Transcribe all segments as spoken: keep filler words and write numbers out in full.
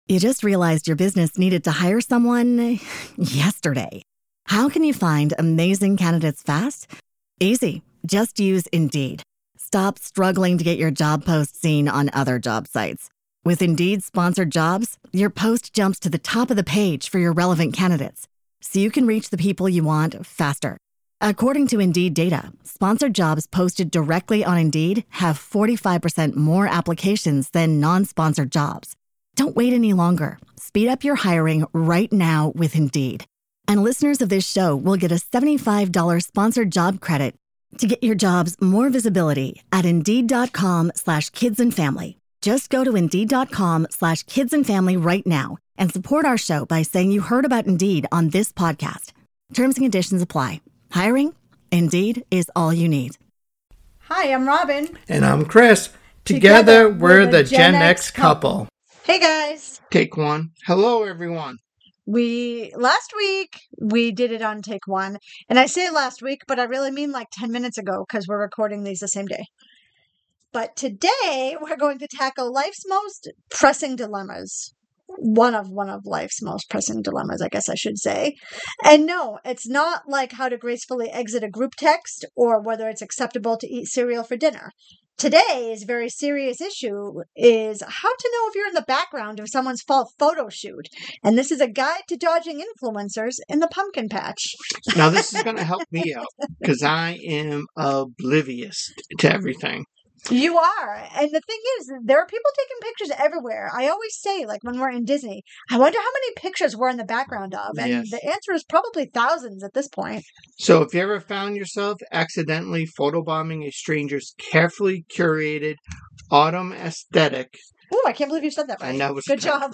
You just realized your business needed to hire someone yesterday. How can you find amazing candidates fast? Easy. Just use Indeed. Stop struggling to get your job post seen on other job sites. With Indeed sponsored jobs, your post jumps to the top of the page for your relevant candidates, so you can reach the people you want faster. According to Indeed data, sponsored jobs posted directly on Indeed have forty-five percent more applications than non-sponsored jobs. Don't wait any longer. Speed up your hiring right now with Indeed. And listeners of this show will get a seventy-five dollars sponsored job credit to get your jobs more visibility at Indeed.com slash kids and family. Just go to Indeed.com slash kids and family right now and support our show by saying you heard about Indeed on this podcast. Terms and conditions apply. Hiring? Indeed is all you need. Hi, I'm Robin. And I'm Chris. Together, Together we're, we're the Gen, Gen X, X couple. couple. Hey, guys. Take one. Hello, everyone. We, last week, we did it on take one. And I say last week, but I really mean like ten minutes ago because we're recording these the same day. But today, we're going to tackle life's most pressing dilemmas. One of one of life's most pressing dilemmas, I guess I should say. And no, it's not like how to gracefully exit a group text or whether it's acceptable to eat cereal for dinner. Today's very serious issue is how to know if you're in the background of someone's fall photo shoot. And this is a guide to dodging influencers in the pumpkin patch. Now, this is going to help me out because I am oblivious to everything. You are. And the thing is, there are people taking pictures everywhere. I always say, like when we're in Disney, I wonder how many pictures we're in the background of. And yes. The answer is probably thousands at this point. So if you ever found yourself accidentally photobombing a stranger's carefully curated autumn aesthetic. Oh, I can't believe you said that right. And that was good job.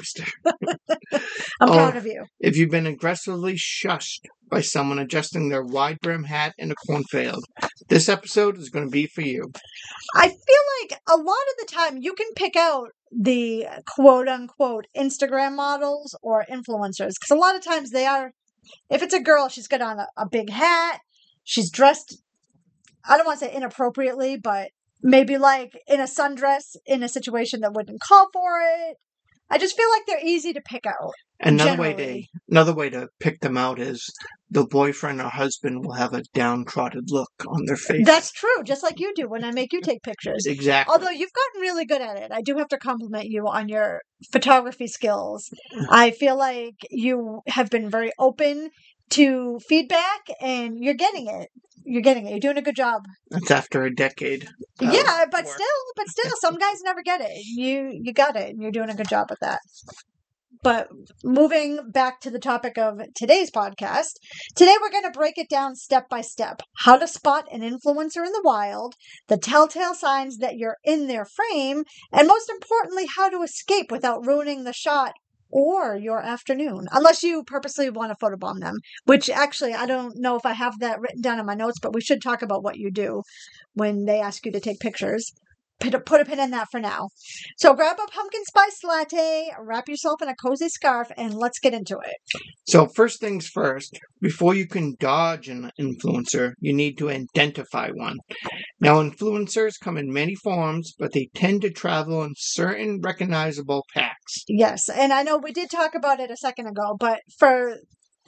I'm oh, proud of you. If you've been aggressively shushed by someone adjusting their wide brim hat in a cornfield, this episode is going to be for you. I feel like a lot of the time you can pick out the quote unquote Instagram models or influencers because a lot of times they are, if it's a girl, she's got on a, a big hat, she's dressed, I don't want to say inappropriately, but maybe like in a sundress in a situation that wouldn't call for it. I just feel like they're easy to pick out. Another generally. way to another way to pick them out is the boyfriend or husband will have a downtrodden look on their face. That's true, just like you do when I make you take pictures. Exactly. Although you've gotten really good at it. I do have to compliment you on your photography skills. I feel like you have been very open to feedback and you're getting it. You're getting it. You're doing a good job. That's after a decade. Yeah, but work. still, but still, some guys never get it. You you got it, and you're doing a good job with that. But moving back to the topic of today's podcast, today we're going to break it down step by step. How to spot an influencer in the wild, the telltale signs that you're in their frame, and most importantly, how to escape without ruining the shot or your afternoon, unless you purposely want to photobomb them, which actually, I don't know if I have that written down in my notes, but we should talk about what you do when they ask you to take pictures. Put a, put a pin in that for now. So grab a pumpkin spice latte, wrap yourself in a cozy scarf, and let's get into it. So first things first, before you can dodge an influencer, you need to identify one. Now, influencers come in many forms, but they tend to travel in certain recognizable packs. Yes, and I know we did talk about it a second ago, but for...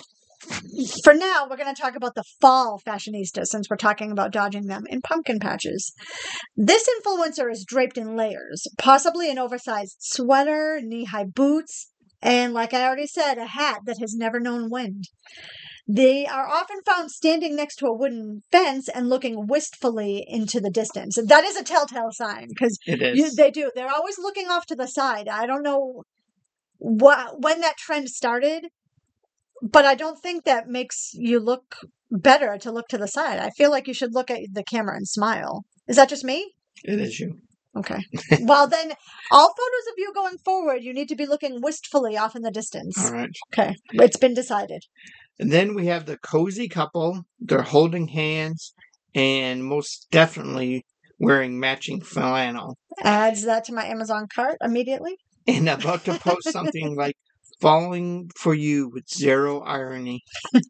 For now, we're going to talk about the fall fashionistas since we're talking about dodging them in pumpkin patches. This influencer is draped in layers, possibly an oversized sweater, knee-high boots, and like I already said, a hat that has never known wind. They are often found standing next to a wooden fence and looking wistfully into the distance. That is a telltale sign because they do. They're always looking off to the side. I don't know what when that trend started. But I don't think that makes you look better to look to the side. I feel like you should look at the camera and smile. Is that just me? It is you. Okay. Well, then, all photos of you going forward, you need to be looking wistfully off in the distance. All right. Okay. It's been decided. And then we have the cozy couple. They're holding hands and most definitely wearing matching flannel. Adds that to my Amazon cart immediately. And about to post something like, falling for you with zero irony.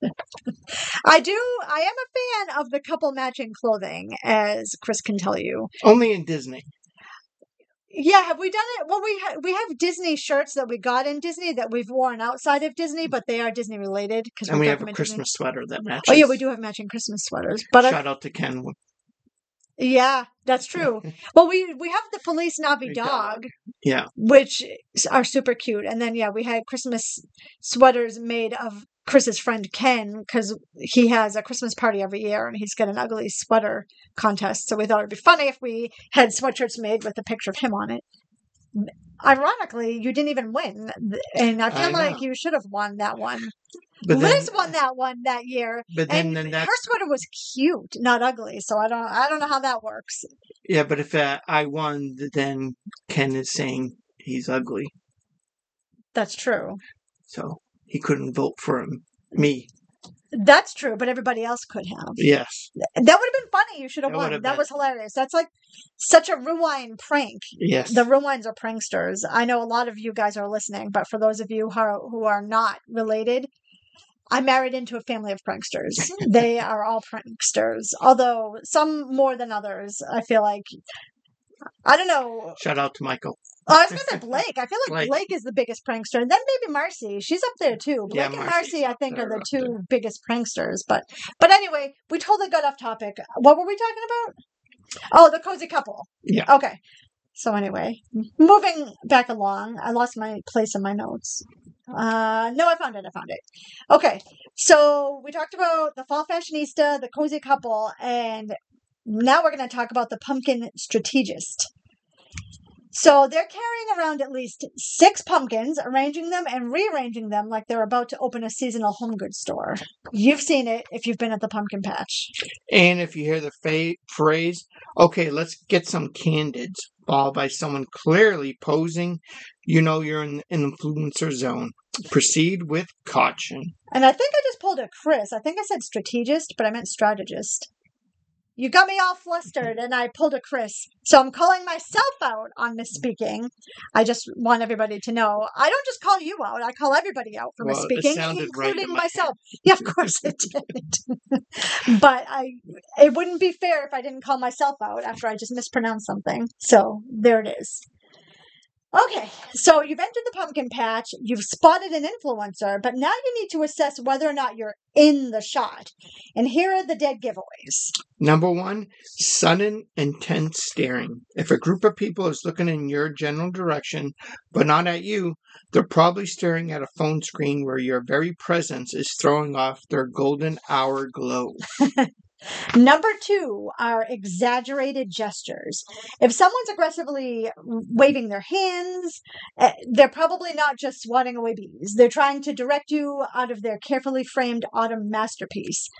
I do. I am a fan of the couple matching clothing, as Chris can tell you. Only in Disney. Yeah, have we done it? Well, we ha- we have Disney shirts that we got in Disney that we've worn outside of Disney, but they are Disney related because And we're we talking have a about Disney. Christmas sweater that matches. Oh yeah, we do have matching Christmas sweaters. But I, Shout out to Ken. yeah, that's true. Well, we we have the Feliz Navi Dog. dog, Yeah. which s- are super cute. And then yeah, we had Christmas sweaters made of Chris's friend Ken because he has a Christmas party every year and he's got an ugly sweater contest. So we thought it'd be funny if we had sweatshirts made with a picture of him on it. Ironically, you didn't even win, and I feel I like know. you should have won that one. But then, Liz won that one that year, but then, and then her that's sweater was cute, not ugly. So I don't, I don't know how that works. yeah. But if uh, I won, then Ken is saying he's ugly, That's true. so he couldn't vote for him. Me, That's true, but everybody else could have. yes, That would have been funny. You should have That would won. have That been- was hilarious. That's like such a rewind prank. yes. The rewinds are pranksters. I know a lot of you guys are listening, but for those of you who are, who are not related, I married into a family of pranksters. They are all pranksters, although some more than others. I feel like, I don't know. Shout out to Michael. Oh, I was going to say Blake. I feel like Blake. Blake is the biggest prankster. And then maybe Marcy. She's up there too. Blake Yeah, and Marcy's Marcy, I up think, are there, the up two biggest pranksters. But but anyway, we totally got off topic. What were we talking about? Oh, the cozy couple. Yeah. Okay. So anyway, moving back along, I lost my place in my notes. Uh, no, I found it. I found it. Okay. So we talked about the fall fashionista, the cozy couple, and now we're going to talk about the pumpkin strategist. So they're carrying around at least six pumpkins, arranging them and rearranging them like they're about to open a seasonal home goods store. You've seen it if you've been at the pumpkin patch. And if you hear the fa- phrase, okay, let's get some candids, followed by someone clearly posing, you know you're in an influencer zone. Proceed with caution. And I think I just pulled a Chris. I think I said strategist, but I meant strategist. You got me all flustered, and I pulled a Chris. So I'm calling myself out on misspeaking. I just want everybody to know. I don't just call you out. I call everybody out for Well, it misspeaking, sounded right including in my myself. Yeah, of course it did. But I, it wouldn't be fair if I didn't call myself out after I just mispronounced something. So there it is. Okay, so you've entered the pumpkin patch, you've spotted an influencer, but now you need to assess whether or not you're in the shot. And here are the dead giveaways. Number one, sudden, intense staring. If a group of people is looking in your general direction, but not at you, they're probably staring at a phone screen where your very presence is throwing off their golden hour glow. Number two are exaggerated gestures. If someone's aggressively waving their hands, eh, they're probably not just swatting away bees. They're trying to direct you out of their carefully framed autumn masterpiece.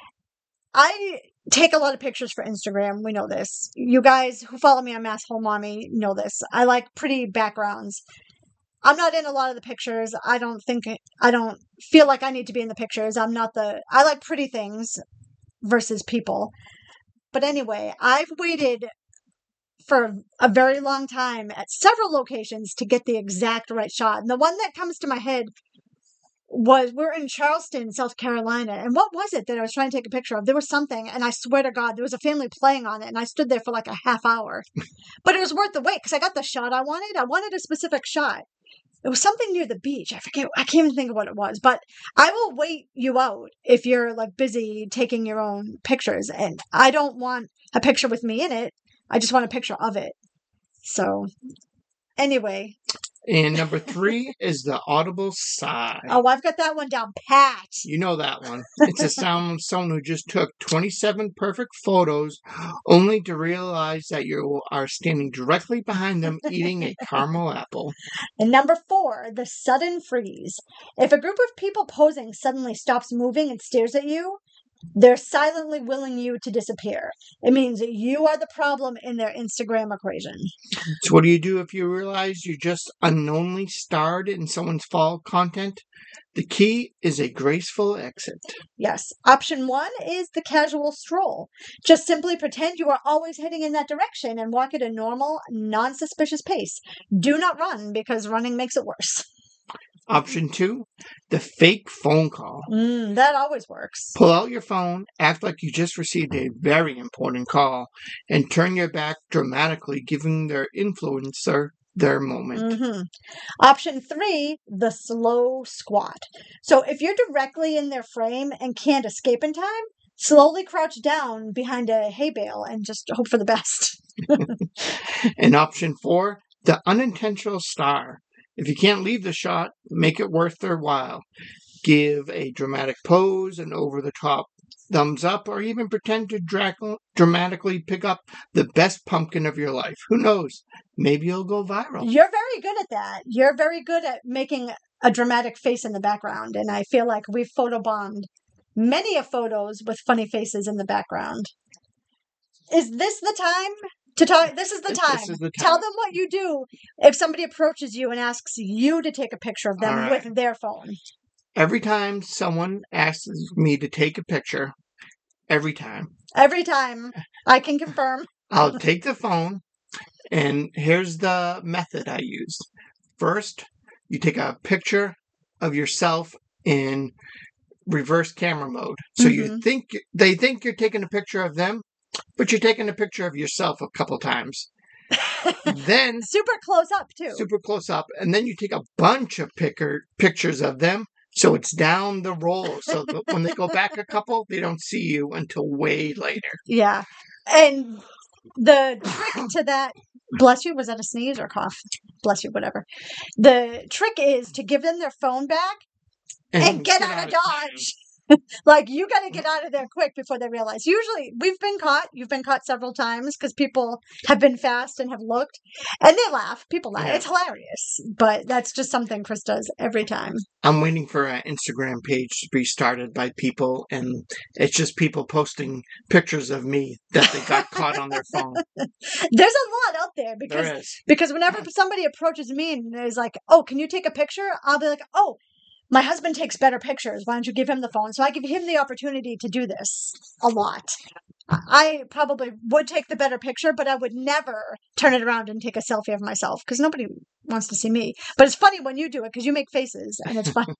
I take a lot of pictures for Instagram. We know this. You guys who follow me on Mass Home Mommy know this. I like pretty backgrounds. I'm not in a lot of the pictures. I don't think, I don't feel like I need to be in the pictures. I'm not the, I like pretty things versus people. But anyway, I've waited for a very long time at several locations to get the exact right shot. And the one that comes to my head was, we're in Charleston, South Carolina. And what was it that I was trying to take a picture of? There was something, and I swear to God, there was a family playing on it, and I stood there for like a half hour. But it was worth the wait because I got the shot I wanted. I wanted a specific shot. It was something near the beach. I forget. I can't even think of what it was. But I will wait you out if you're like busy taking your own pictures. And I don't want a picture with me in it. I just want a picture of it. So anyway. And number three is the audible sigh. Oh, I've got that one down pat. You know that one. It's a sound of someone who just took twenty-seven perfect photos only to realize that you are standing directly behind them eating a caramel apple. And number four, the sudden freeze. If a group of people posing suddenly stops moving and stares at you, they're silently willing you to disappear. It means that you are the problem in their Instagram equation. So what do you do if you realize you just unknowingly starred in someone's fall content? The key is a graceful exit. Yes. Option one is the casual stroll. Just simply pretend you are always heading in that direction and walk at a normal, non-suspicious pace. Do not run because running makes it worse. Option two, the fake phone call. Mm, that always works. Pull out your phone, act like you just received a very important call, and turn your back dramatically, giving their influencer their moment. Mm-hmm. Option three, the slow squat. So if you're directly in their frame and can't escape in time, slowly crouch down behind a hay bale and just hope for the best. And option four, the unintentional star. If you can't leave the shot, make it worth their while. Give a dramatic pose, an over-the-top thumbs up, or even pretend to dra- dramatically pick up the best pumpkin of your life. Who knows? Maybe you'll go viral. You're very good at that. You're very good at making a dramatic face in the background, and I feel like we've photobombed many of photos with funny faces in the background. Is this the time to talk? This is the time. This is the time. Tell them what you do if somebody approaches you and asks you to take a picture of them right. with their phone. Every time someone asks me to take a picture, every time. Every time, I can confirm. I'll take the phone, and here's the method I used. First, you take a picture of yourself in reverse camera mode. So Mm-hmm. you think they think you're taking a picture of them, but you're taking a picture of yourself a couple times. Then Super close up, too. super close up, and then you take a bunch of picker, pictures of them, so it's down the roll. So that when they go back a couple, they don't see you until way later. Yeah. And the trick to that, bless you, was that a sneeze or cough? Bless you, whatever. The trick is to give them their phone back and get out of Dodge. Like, you got to get out of there quick before they realize. Usually, we've been caught. You've been caught several times because people have been fast and have looked. And they laugh. People laugh. Yeah. It's hilarious. But that's just something Chris does every time. I'm waiting for an Instagram page to be started by people, and it's just people posting pictures of me that they got caught on their phone. There's a lot out there because There is. because whenever somebody approaches me and is like, oh, can you take a picture? I'll be like, oh, my husband takes better pictures. Why don't you give him the phone? So I give him the opportunity to do this a lot. I probably would take the better picture, but I would never turn it around and take a selfie of myself because nobody wants to see me. But it's funny when you do it because you make faces and it's fun.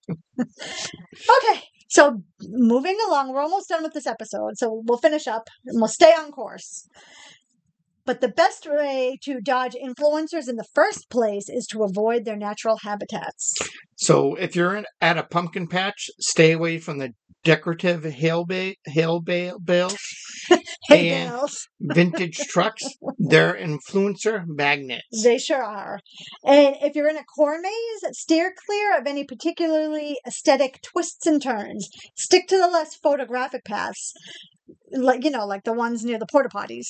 Okay, so moving along, we're almost done with this episode. So we'll finish up and we'll stay on course. But the best way to dodge influencers in the first place is to avoid their natural habitats. So if you're in, at a pumpkin patch, stay away from the decorative hail, ba- hail ba- bales Hey, and girls. vintage trucks. They're influencer magnets. They sure are. And if you're in a corn maze, steer clear of any particularly aesthetic twists and turns. Stick to the less photographic paths, like, you know, like the ones near the porta potties.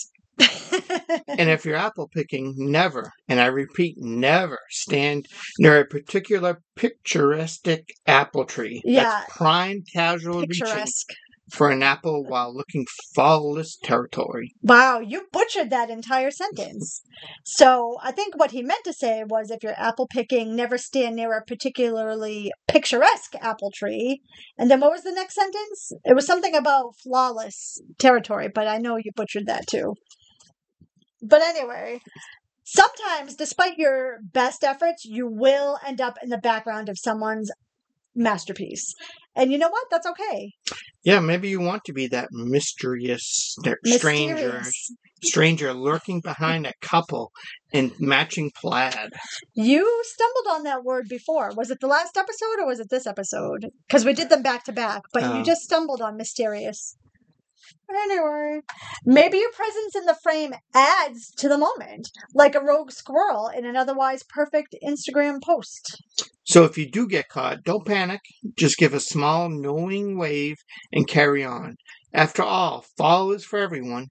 And if you're apple picking, never, and I repeat, never stand near a particular picturesque apple tree. Yeah. That's prime casual reaching Picturesque. for an apple while looking flawless territory. Wow, you butchered that entire sentence. So I think what he meant to say was if you're apple picking, never stand near a particularly picturesque apple tree. And then what was the next sentence? It was something about flawless territory, but I know you butchered that too. But anyway, sometimes despite your best efforts, you will end up in the background of someone's masterpiece. And you know what? That's okay. Yeah, maybe you want to be that mysterious st- stranger, Mysterious. stranger lurking behind a couple in matching plaid. You stumbled on that word before. Was it the last episode or was it this episode? Because we did them back to back, but Oh. you just stumbled on mysterious. Anyway, maybe your presence in the frame adds to the moment, like a rogue squirrel in an otherwise perfect Instagram post. So if you do get caught, don't panic. Just give a small knowing wave and carry on. After all, fall is for everyone.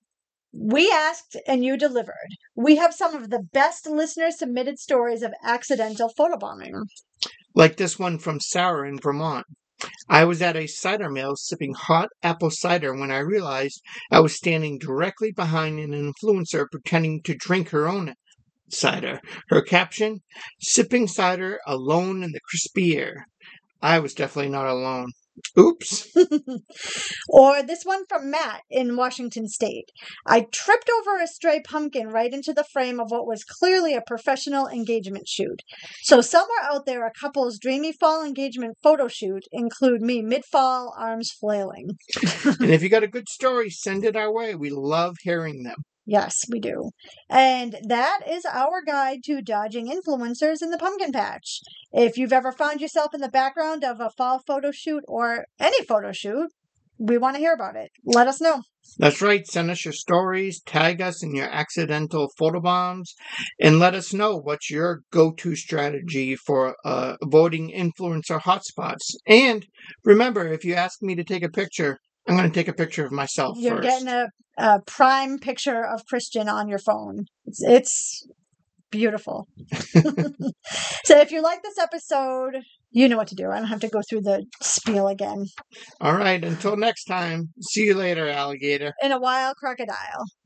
We asked and you delivered. We have some of the best listener submitted stories of accidental photobombing. Like this one from Sarah in Vermont. I was at a cider mill sipping hot apple cider when I realized I was standing directly behind an influencer pretending to drink her own cider. Her caption, sipping cider alone in the crispy air. I was definitely not alone. Oops. Or this one from Matt in Washington State. I tripped over a stray pumpkin right into the frame of what was clearly a professional engagement shoot. So somewhere out there, a couple's dreamy fall engagement photo shoot include me mid-fall, arms flailing. And if you got a good story, send it our way. We love hearing them. Yes, we do. And that is our guide to dodging influencers in the pumpkin patch. If you've ever found yourself in the background of a fall photo shoot or any photo shoot, we want to hear about it. Let us know. That's right. Send us your stories, tag us in your accidental photobombs, and let us know what's your go-to strategy for uh, avoiding influencer hotspots. And remember, if you ask me to take a picture, I'm going to take a picture of myself You're first. getting a, a prime picture of Christian on your phone. It's, it's beautiful. So if you like this episode, you know what to do. I don't have to go through the spiel again. All right. Until next time. See you later, alligator. In a while, crocodile.